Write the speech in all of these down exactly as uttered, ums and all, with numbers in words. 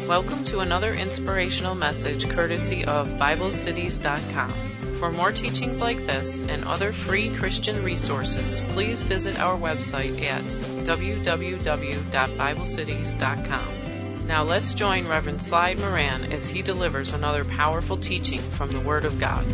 Welcome to another inspirational message courtesy of Bible Cities dot com. For more teachings like this and other free Christian resources, please visit our website at w w w dot bible cities dot com. Now let's join Reverend Slide Moran as he delivers another powerful teaching from the Word of God.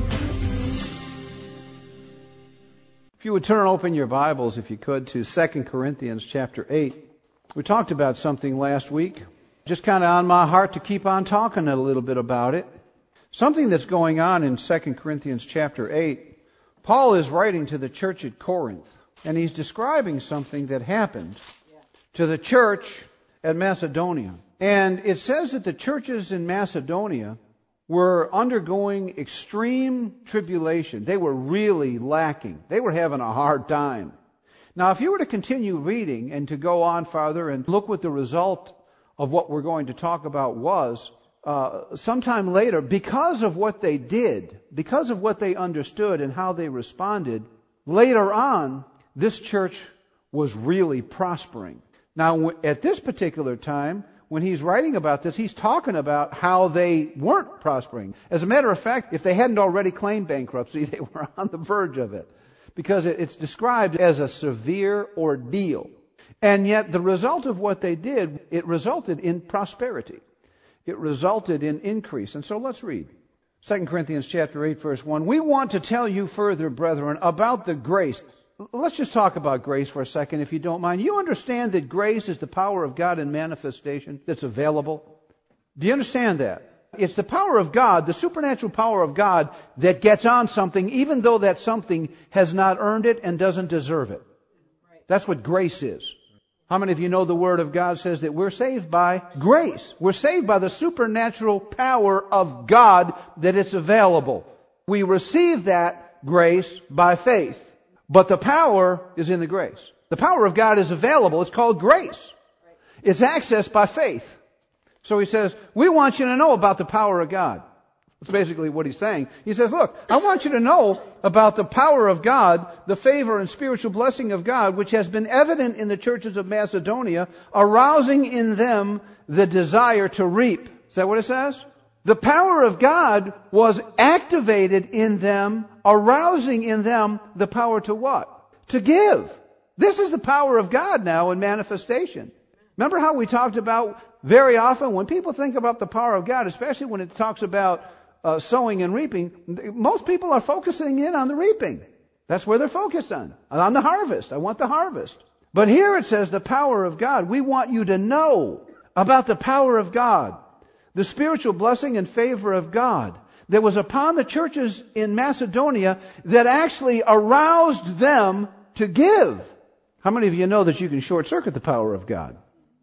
If you would turn open your Bibles, if you could, to Second Corinthians chapter eight. We talked about something last week. Just kind of on my heart to keep on talking a little bit about it. Something that's going on in Second Corinthians chapter eight. Paul is writing to the church at Corinth, and he's describing something that happened to the church at Macedonia. And it says that the churches in Macedonia were undergoing extreme tribulation. They were really lacking. They were having a hard time. Now, if you were to continue reading and to go on farther and look what the result of what we're going to talk about was, uh, sometime later, because of what they did, because of what they understood and how they responded, later on, this church was really prospering. Now, at this particular time, when he's writing about this, he's talking about how they weren't prospering. As a matter of fact, if they hadn't already claimed bankruptcy, they were on the verge of it, because it's described as a severe ordeal. And yet the result of what they did, it resulted in prosperity. It resulted in increase. And so let's read. Second Corinthians chapter eight, verse one. We want to tell you further, brethren, about the grace. Let's just talk about grace for a second, if you don't mind. You understand that grace is the power of God in manifestation that's available? Do you understand that? It's the power of God, the supernatural power of God, that gets on something, even though that something has not earned it and doesn't deserve it. That's what grace is. How many of you know the Word of God says that we're saved by grace? We're saved by the supernatural power of God, that it's available. We receive that grace by faith. But the power is in the grace. The power of God is available. It's called grace. It's accessed by faith. So he says, we want you to know about the power of God. That's basically what he's saying. He says, look, I want you to know about the power of God, the favor and spiritual blessing of God, which has been evident in the churches of Macedonia, arousing in them the desire to reap. Is that what it says? The power of God was activated in them, arousing in them the power to what? To give. This is the power of God now in manifestation. Remember how we talked about very often when people think about the power of God, especially when it talks about uh, sowing and reaping, most people are focusing in on the reaping. That's where they're focused on, on the harvest. I want the harvest. But here it says the power of God. We want you to know about the power of God, the spiritual blessing and favor of God that was upon the churches in Macedonia that actually aroused them to give. How many of you know that you can short circuit the power of God?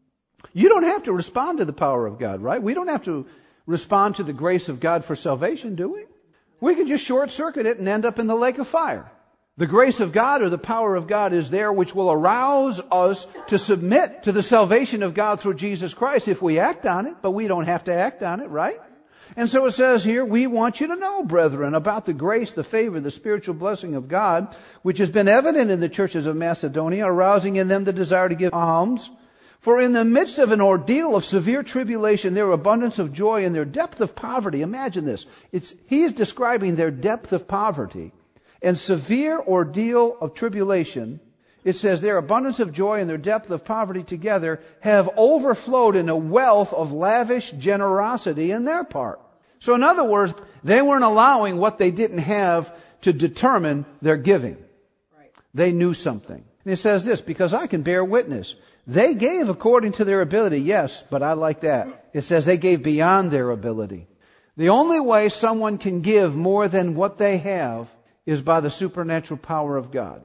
You don't have to respond to the power of God, right? We don't have to respond to the grace of God for salvation, do we? We can just short circuit it and end up in the lake of fire. The grace of God or the power of God is there, which will arouse us to submit to the salvation of God through Jesus Christ if we act on it, but we don't have to act on it, right? And so it says here, we want you to know, brethren, about the grace, the favor, the spiritual blessing of God, which has been evident in the churches of Macedonia, arousing in them the desire to give alms. For in the midst of an ordeal of severe tribulation, their abundance of joy and their depth of poverty. Imagine this. It's, he is describing their depth of poverty and severe ordeal of tribulation. It says their abundance of joy and their depth of poverty together have overflowed in a wealth of lavish generosity in their part. So in other words, they weren't allowing what they didn't have to determine their giving. Right. They knew something. And it says this, because I can bear witness. They gave according to their ability, yes, but I like that. It says they gave beyond their ability. The only way someone can give more than what they have is by the supernatural power of God.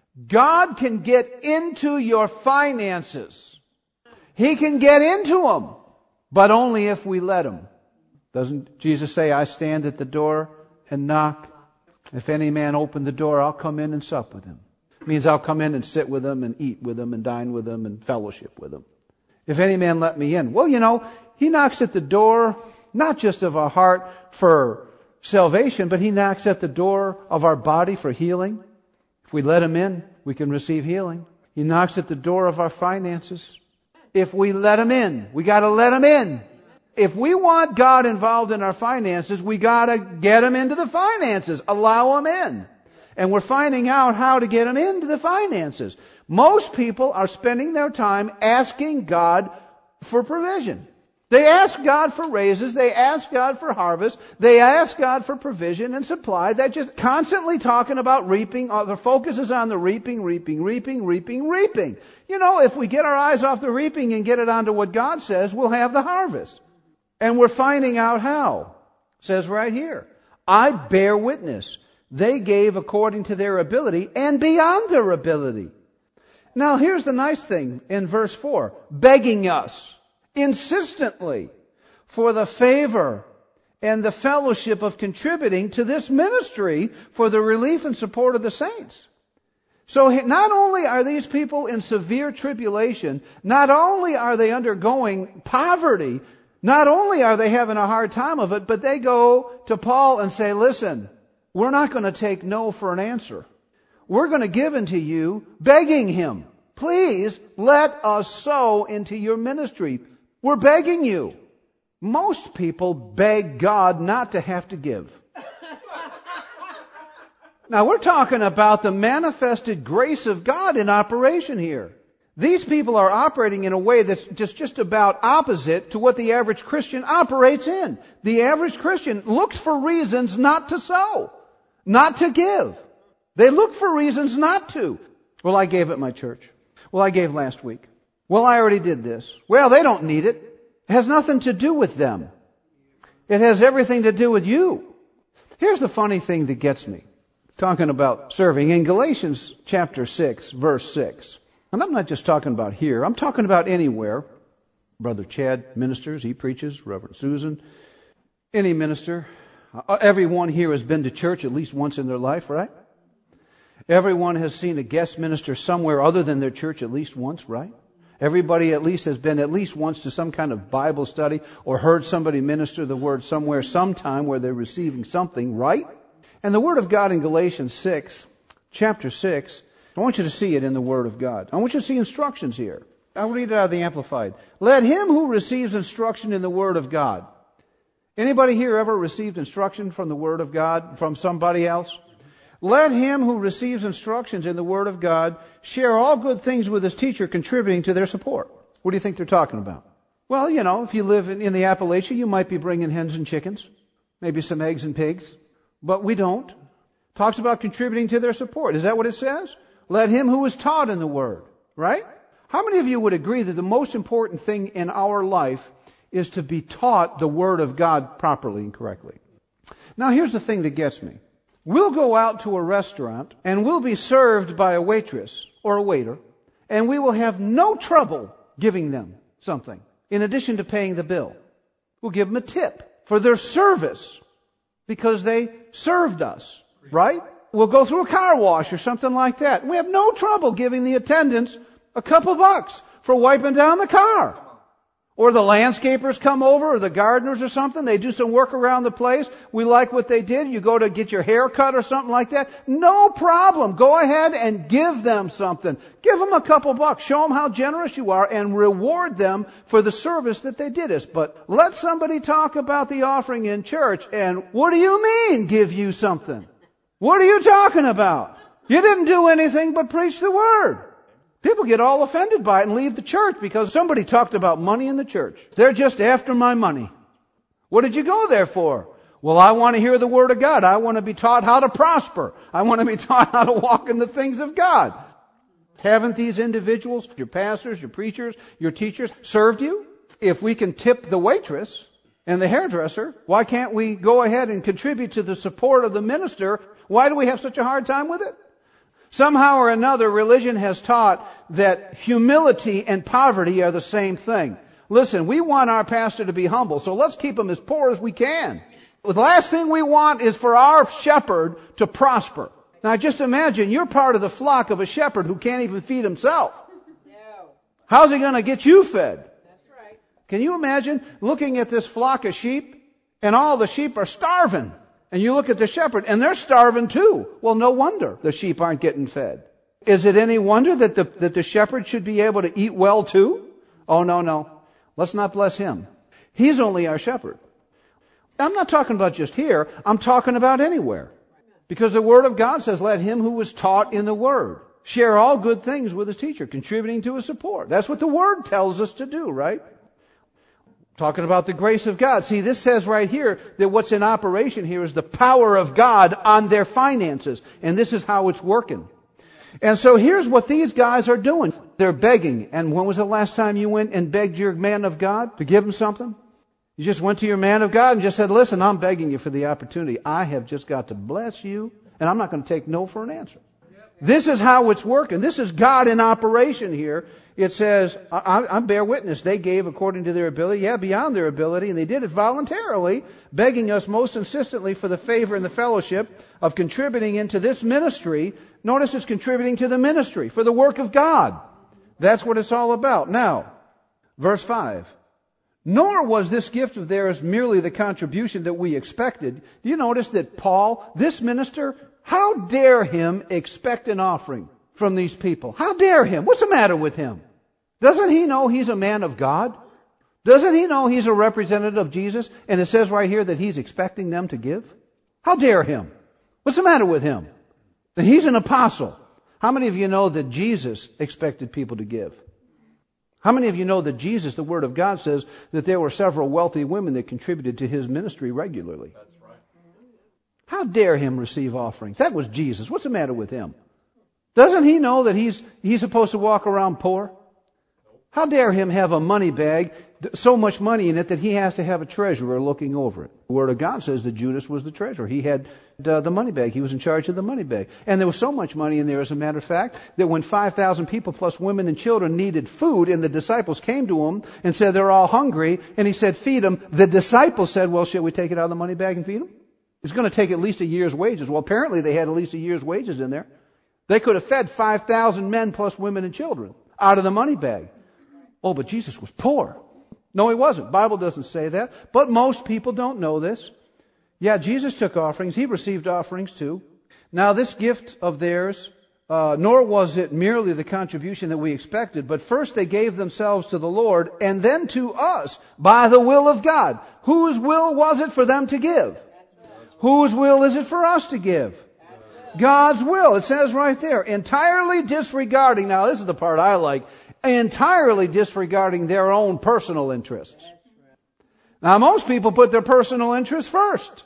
God can get into your finances. He can get into them, but only if we let him. Doesn't Jesus say, I stand at the door and knock? If any man open the door, I'll come in and sup with him. It means I'll come in and sit with them and eat with them and dine with them and fellowship with them. If any man let me in. Well, you know, he knocks at the door, not just of our heart for salvation, but he knocks at the door of our body for healing. If we let him in, we can receive healing. He knocks at the door of our finances. If we let him in, we got to let him in. If we want God involved in our finances, we gotta get Him into the finances. Allow Him in. And we're finding out how to get Him into the finances. Most people are spending their time asking God for provision. They ask God for raises. They ask God for harvest. They ask God for provision and supply. They're just constantly talking about reaping. The focus is on the reaping, reaping, reaping, reaping, reaping. You know, if we get our eyes off the reaping and get it onto what God says, we'll have the harvest. And we're finding out how. It says right here, I bear witness. They gave according to their ability and beyond their ability. Now here's the nice thing in verse four. Begging us insistently for the favor and the fellowship of contributing to this ministry for the relief and support of the saints. So not only are these people in severe tribulation, not only are they undergoing poverty, not only are they having a hard time of it, but they go to Paul and say, listen, we're not going to take no for an answer. We're going to give unto you, begging him, please let us sow into your ministry. We're begging you. Most people beg God not to have to give. Now we're talking about the manifested grace of God in operation here. These people are operating in a way that's just, just about opposite to what the average Christian operates in. The average Christian looks for reasons not to sow, not to give. They look for reasons not to. Well, I gave at my church. Well, I gave last week. Well, I already did this. Well, they don't need it. It has nothing to do with them. It has everything to do with you. Here's the funny thing that gets me. Talking about serving. In Galatians chapter six, verse six. And I'm not just talking about here. I'm talking about anywhere. Brother Chad ministers. He preaches. Reverend Susan. Any minister. Everyone here has been to church at least once in their life, right? Everyone has seen a guest minister somewhere other than their church at least once, right? Everybody at least has been at least once to some kind of Bible study or heard somebody minister the word somewhere, sometime where they're receiving something, right? And the Word of God in Galatians six, chapter six, I want you to see it in the Word of God. I want you to see instructions here. I'll read it out of the Amplified. Let him who receives instruction in the Word of God. Anybody here ever received instruction from the Word of God from somebody else? Let him who receives instructions in the Word of God share all good things with his teacher, contributing to their support. What do you think they're talking about? Well, you know, if you live in, in the Appalachia, you might be bringing hens and chickens, maybe some eggs and pigs, but we don't. Talks about contributing to their support. Is that what it says? Let him who is taught in the Word, right? How many of you would agree that the most important thing in our life is to be taught the Word of God properly and correctly? Now, here's the thing that gets me. We'll go out to a restaurant and we'll be served by a waitress or a waiter, and we will have no trouble giving them something in addition to paying the bill. We'll give them a tip for their service because they served us, right? We'll go through a car wash or something like that. We have no trouble giving the attendants a couple bucks for wiping down the car. Or the landscapers come over, or the gardeners or something. They do some work around the place. We like what they did. You go to get your hair cut or something like that. No problem. Go ahead and give them something. Give them a couple bucks. Show them how generous you are and reward them for the service that they did us. But let somebody talk about the offering in church, and what do you mean, give you something? What are you talking about? You didn't do anything but preach the Word. People get all offended by it and leave the church because somebody talked about money in the church. They're just after my money. What did you go there for? Well, I want to hear the Word of God. I want to be taught how to prosper. I want to be taught how to walk in the things of God. Haven't these individuals, your pastors, your preachers, your teachers, served you? If we can tip the waitress and the hairdresser, why can't we go ahead and contribute to the support of the minister? Why do we have such a hard time with it? Somehow or another, religion has taught that humility and poverty are the same thing. Listen, we want our pastor to be humble, so let's keep him as poor as we can. The last thing we want is for our shepherd to prosper. Now just imagine you're part of the flock of a shepherd who can't even feed himself. No. How's he going to get you fed? That's right. Can you imagine looking at this flock of sheep and all the sheep are starving? And you look at the shepherd, and they're starving too. Well, no wonder the sheep aren't getting fed. Is it any wonder that the, that the shepherd should be able to eat well too? Oh, no, no. Let's not bless him. He's only our shepherd. I'm not talking about just here. I'm talking about anywhere. Because the Word of God says, let him who was taught in the Word share all good things with his teacher, contributing to his support. That's what the Word tells us to do, right? Talking about the grace of God. See, this says right here that what's in operation here is the power of God on their finances. And this is how it's working. And so here's what these guys are doing. They're begging. And when was the last time you went and begged your man of God to give him something? You just went to your man of God and just said, listen, I'm begging you for the opportunity. I have just got to bless you, and I'm not going to take no for an answer. This is how it's working. This is God in operation here. It says, I, I bear witness, they gave according to their ability, yeah, beyond their ability, and they did it voluntarily, begging us most insistently for the favor and the fellowship of contributing into this ministry. Notice it's contributing to the ministry, for the work of God. That's what it's all about. Now, verse five. Nor was this gift of theirs merely the contribution that we expected. Do you notice that Paul, this minister, how dare him expect an offering from these people? How dare him? What's the matter with him? Doesn't he know he's a man of God? Doesn't he know he's a representative of Jesus? And it says right here that he's expecting them to give? How dare him? What's the matter with him? That he's an apostle. How many of you know that Jesus expected people to give? How many of you know that Jesus, the Word of God, says that there were several wealthy women that contributed to his ministry regularly? That's right. How dare him receive offerings? That was Jesus. What's the matter with him? Doesn't he know that he's he's supposed to walk around poor? How dare him have a money bag, so much money in it that he has to have a treasurer looking over it? The Word of God says that Judas was the treasurer. He had uh, the money bag. He was in charge of the money bag. And there was so much money in there, as a matter of fact, that when five thousand people plus women and children needed food, and the disciples came to him and said they're all hungry, and he said, feed them. The disciples said, well, shall we take it out of the money bag and feed them? It's going to take at least a year's wages. Well, apparently they had at least a year's wages in there. They could have fed five thousand men plus women and children out of the money bag. Oh, but Jesus was poor. No, he wasn't. Bible doesn't say that. But most people don't know this. Yeah, Jesus took offerings. He received offerings too. Now, this gift of theirs, uh, nor was it merely the contribution that we expected, but first they gave themselves to the Lord and then to us by the will of God. Whose will was it for them to give? Whose will is it for us to give? God's will. It says right there, entirely disregarding, now this is the part I like, entirely disregarding their own personal interests. Now, most people put their personal interests first.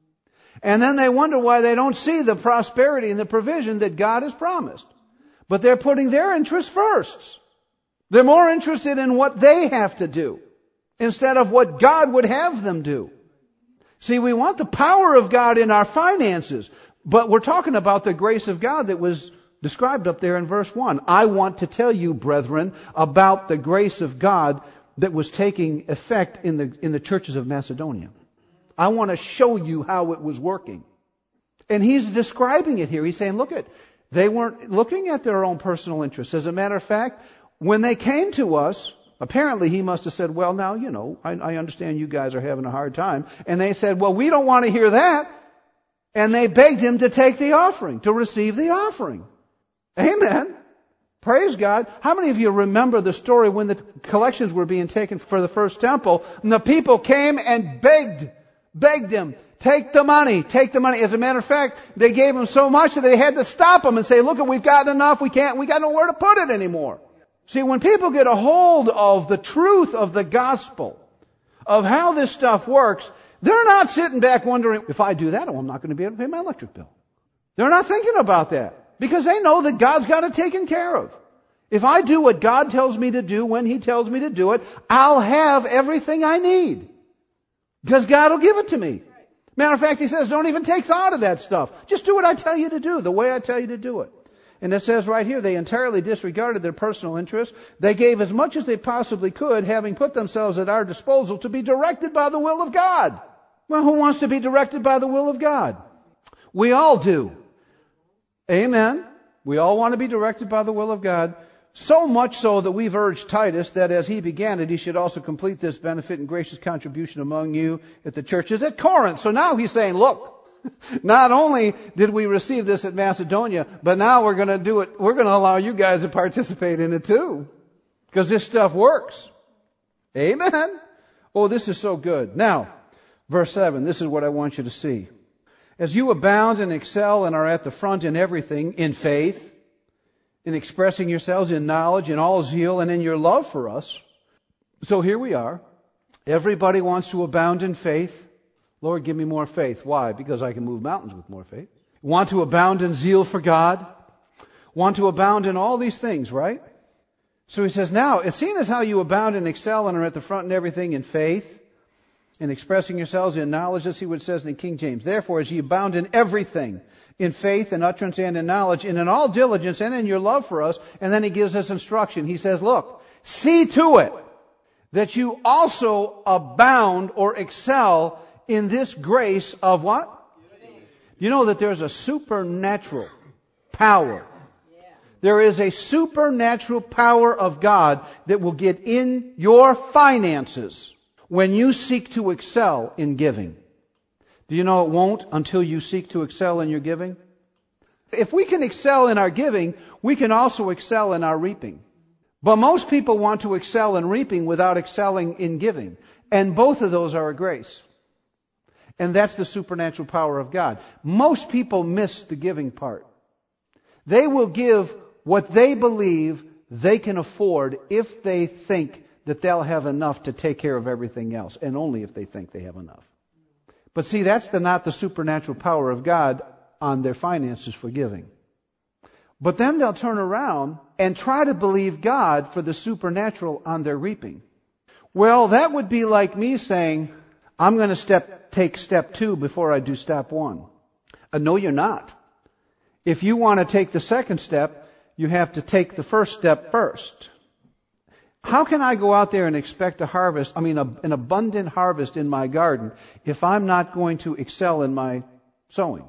And then they wonder why they don't see the prosperity and the provision that God has promised. But they're putting their interests first. They're more interested in what they have to do instead of what God would have them do. See, we want the power of God in our finances, but we're talking about the grace of God that was described up there in verse one. I want to tell you, brethren, about the grace of God that was taking effect in the in the churches of Macedonia. I want to show you how it was working. And he's describing it here. He's saying, look at, they weren't looking at their own personal interests. As a matter of fact, when they came to us, apparently he must have said, well, now, you know, I, I understand you guys are having a hard time. And they said, well, we don't want to hear that. And they begged him to take the offering, to receive the offering. Amen. Praise God. How many of you remember the story when the collections were being taken for the first temple, and the people came and begged, begged him, take the money, take the money. As a matter of fact, they gave him so much that they had to stop him and say, look, we've gotten enough, we can't, we got nowhere to put it anymore. See, when people get a hold of the truth of the gospel, of how this stuff works, they're not sitting back wondering, if I do that, oh, I'm not going to be able to pay my electric bill. They're not thinking about that. Because they know that God's got it taken care of. If I do what God tells me to do when He tells me to do it, I'll have everything I need. Because God will give it to me. Matter of fact, He says, don't even take thought of that stuff. Just do what I tell you to do, the way I tell you to do it. And it says right here, they entirely disregarded their personal interests. They gave as much as they possibly could, having put themselves at our disposal to be directed by the will of God. Well, who wants to be directed by the will of God? We all do. Amen. We all want to be directed by the will of God. So much so that we've urged Titus that as he began it, he should also complete this benefit and gracious contribution among you at the churches at Corinth. So now he's saying, look, not only did we receive this at Macedonia, but now we're going to do it. We're going to allow you guys to participate in it too. Because this stuff works. Amen. Oh, this is so good. Now, verse seven, this is what I want you to see. As you abound and excel and are at the front in everything, in faith, in expressing yourselves, in knowledge, in all zeal, and in your love for us. So here we are. Everybody wants to abound in faith. Lord, give me more faith. Why? Because I can move mountains with more faith. Want to abound in zeal for God. Want to abound in all these things, right? So he says, now, as seen as how you abound and excel and are at the front in everything in faith, in expressing yourselves in knowledge. Let's see what it says in King James. Therefore, as ye abound in everything, in faith and utterance and in knowledge, and in all diligence and in your love for us. And then he gives us instruction. He says, look, see to it that you also abound or excel in this grace of what? You know that there's a supernatural power. There is a supernatural power of God that will get in your finances when you seek to excel in giving. Do you know it won't until you seek to excel in your giving? If we can excel in our giving, we can also excel in our reaping. But most people want to excel in reaping without excelling in giving. And both of those are a grace. And that's the supernatural power of God. Most people miss the giving part. They will give what they believe they can afford if they think that they'll have enough to take care of everything else, and only if they think they have enough. But see, that's the, not the supernatural power of God on their finances for giving. But then they'll turn around and try to believe God for the supernatural on their reaping. Well, that would be like me saying, I'm going to step, take step two before I do step one. Uh, no, you're not. If you want to take the second step, you have to take the first step first. How can I go out there and expect a harvest, I mean a, an abundant harvest in my garden, if I'm not going to excel in my sowing?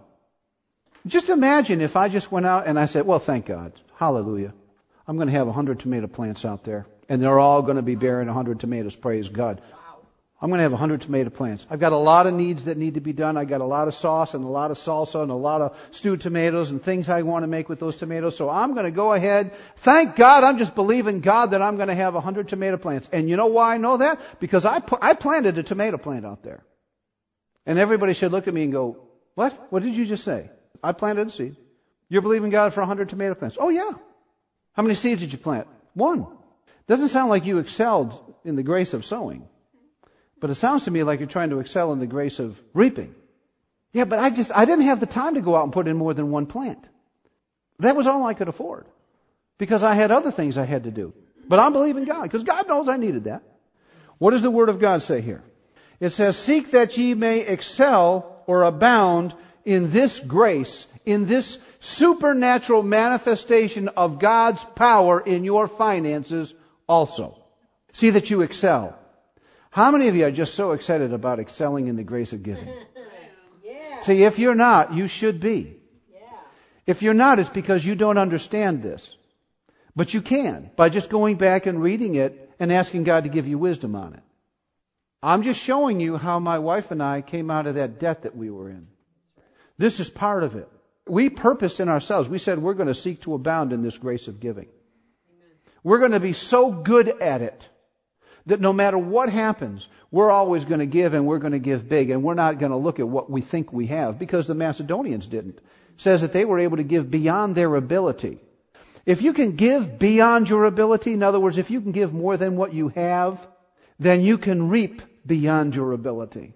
Just imagine if I just went out and I said, well, thank God, hallelujah, I'm going to have a hundred tomato plants out there, and they're all going to be bearing a hundred tomatoes, praise God. I'm going to have a hundred tomato plants. I've got a lot of needs that need to be done. I've got a lot of sauce and a lot of salsa and a lot of stewed tomatoes and things I want to make with those tomatoes. So I'm going to go ahead. Thank God, I'm just believing God that I'm going to have a hundred tomato plants. And you know why I know that? Because I, I planted a tomato plant out there. And everybody should look at me and go, what? What did you just say? I planted a seed. You're believing God for a hundred tomato plants? Oh yeah. How many seeds did you plant? One. Doesn't sound like you excelled in the grace of sowing. But it sounds to me like you're trying to excel in the grace of reaping. Yeah, but I just, I didn't have the time to go out and put in more than one plant. That was all I could afford. Because I had other things I had to do. But I'm believing God, because God knows I needed that. What does the Word of God say here? It says, seek that ye may excel or abound in this grace, in this supernatural manifestation of God's power in your finances also. See that you excel. How many of you are just so excited about excelling in the grace of giving? Yeah. See, if you're not, you should be. Yeah. If you're not, it's because you don't understand this. But you can, by just going back and reading it and asking God to give you wisdom on it. I'm just showing you how my wife and I came out of that debt that we were in. This is part of it. We purposed in ourselves. We said we're going to seek to abound in this grace of giving. Amen. We're going to be so good at it that no matter what happens, we're always going to give, and we're going to give big, and we're not going to look at what we think we have, because the Macedonians didn't. It says that they were able to give beyond their ability. If you can give beyond your ability, in other words, if you can give more than what you have, then you can reap beyond your ability.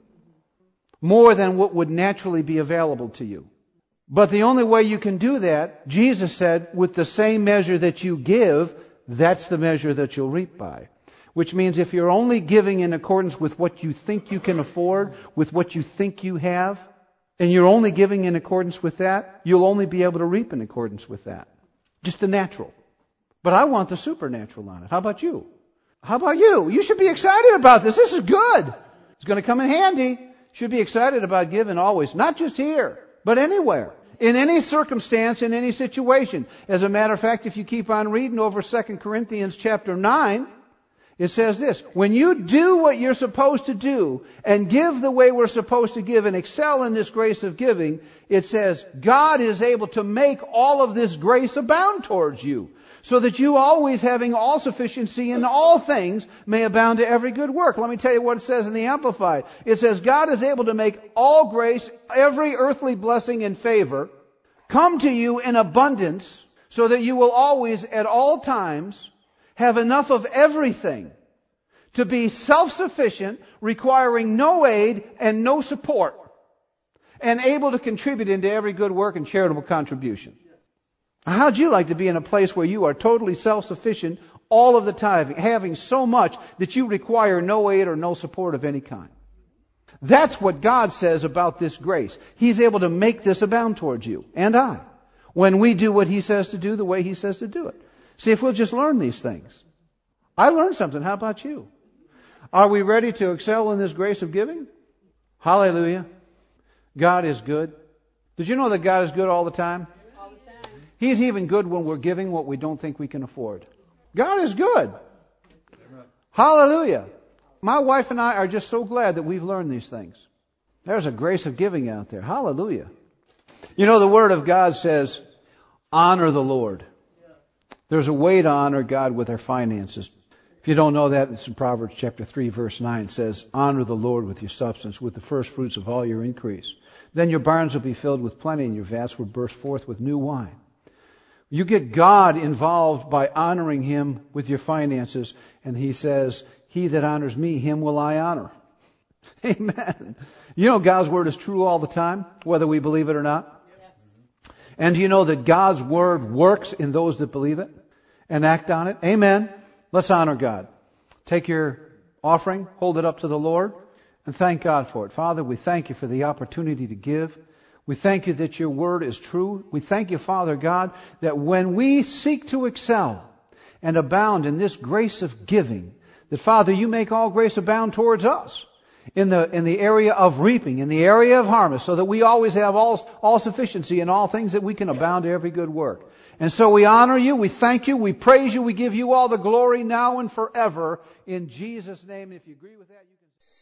More than what would naturally be available to you. But the only way you can do that, Jesus said, with the same measure that you give, that's the measure that you'll reap by. Which means if you're only giving in accordance with what you think you can afford, with what you think you have, and you're only giving in accordance with that, you'll only be able to reap in accordance with that. Just the natural. But I want the supernatural on it. How about you? How about you? You should be excited about this. This is good. It's going to come in handy. You should be excited about giving always. Not just here, but anywhere. In any circumstance, in any situation. As a matter of fact, if you keep on reading over Second Corinthians chapter nine, it says this, when you do what you're supposed to do and give the way we're supposed to give and excel in this grace of giving, it says God is able to make all of this grace abound towards you. so that you always having all sufficiency in all things may abound to every good work. Let me tell you what it says in the Amplified. It says, God is able to make all grace, every earthly blessing and favor, come to you in abundance, so that you will always, at all times, have enough of everything to be self-sufficient, requiring no aid and no support, and able to contribute into every good work and charitable contribution. How'd you like to be in a place where you are totally self-sufficient all of the time, having so much that you require no aid or no support of any kind? That's what God says about this grace. He's able to make this abound towards you and I, when we do what He says to do the way He says to do it. See, if we'll just learn these things. I learned something. How about you? Are we ready to excel in this grace of giving? Hallelujah. God is good. Did you know that God is good all the time? All the time. He's even good when we're giving what we don't think we can afford. God is good. Hallelujah. My wife and I are just so glad that we've learned these things. There's a grace of giving out there. Hallelujah. You know, the Word of God says, honor the Lord. There's a way to honor God with our finances. If you don't know that, it's in Proverbs chapter three, verse nine. It says, honor the Lord with your substance, with the first fruits of all your increase. Then your barns will be filled with plenty, and your vats will burst forth with new wine. You get God involved by honoring Him with your finances, and He says, he that honors me, him will I honor. Amen. You know God's Word is true all the time, whether we believe it or not. Yes. And do you know that God's Word works in those that believe it and act on it? Amen. Let's honor God. Take your offering, hold it up to the Lord, and thank God for it. Father, we thank You for the opportunity to give. We thank You that Your Word is true. We thank You, Father God, that when we seek to excel and abound in this grace of giving, that, Father, You make all grace abound towards us in the in the area of reaping, in the area of harvest, so that we always have all, all sufficiency in all things, that we can abound to every good work. And so we honor You, we thank You, we praise You, we give You all the glory now and forever in Jesus' name. If you agree with that, you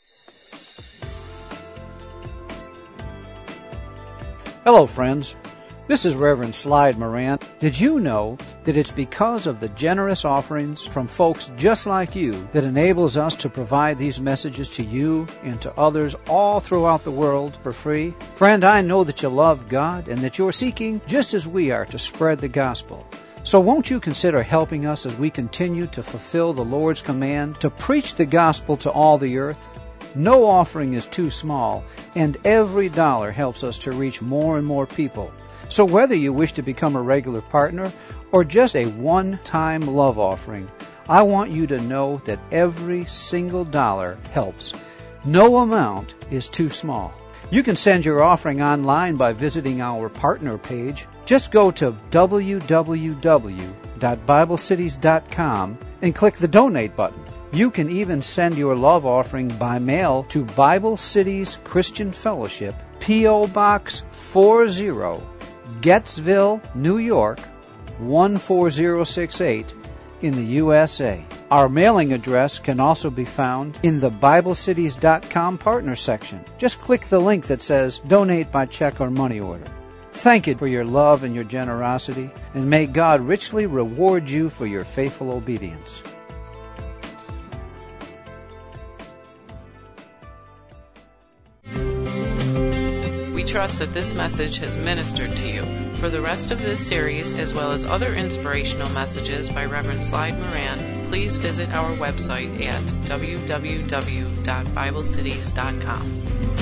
can. Hello, friends. This is Reverend Slide Moran. Did you know that it's because of the generous offerings from folks just like you that enables us to provide these messages to you and to others all throughout the world for free? Friend, I know that you love God and that you're seeking, just as we are, to spread the gospel. So won't you consider helping us as we continue to fulfill the Lord's command to preach the gospel to all the earth? No offering is too small, and every dollar helps us to reach more and more people. So whether you wish to become a regular partner or just a one-time love offering, I want you to know that every single dollar helps. No amount is too small. You can send your offering online by visiting our partner page. Just go to w w w dot bible cities dot com and click the donate button. You can even send your love offering by mail to Bible Cities Christian Fellowship, P O. Box forty, Gettsville, New York, one four zero six eight in the U S A. Our mailing address can also be found in the bible cities dot com partner section. Just click the link that says donate by check or money order. Thank you for your love and your generosity, and may God richly reward you for your faithful obedience. We trust that this message has ministered to you. For the rest of this series, as well as other inspirational messages by Reverend Slide Moran, please visit our website at w w w dot bible cities dot com.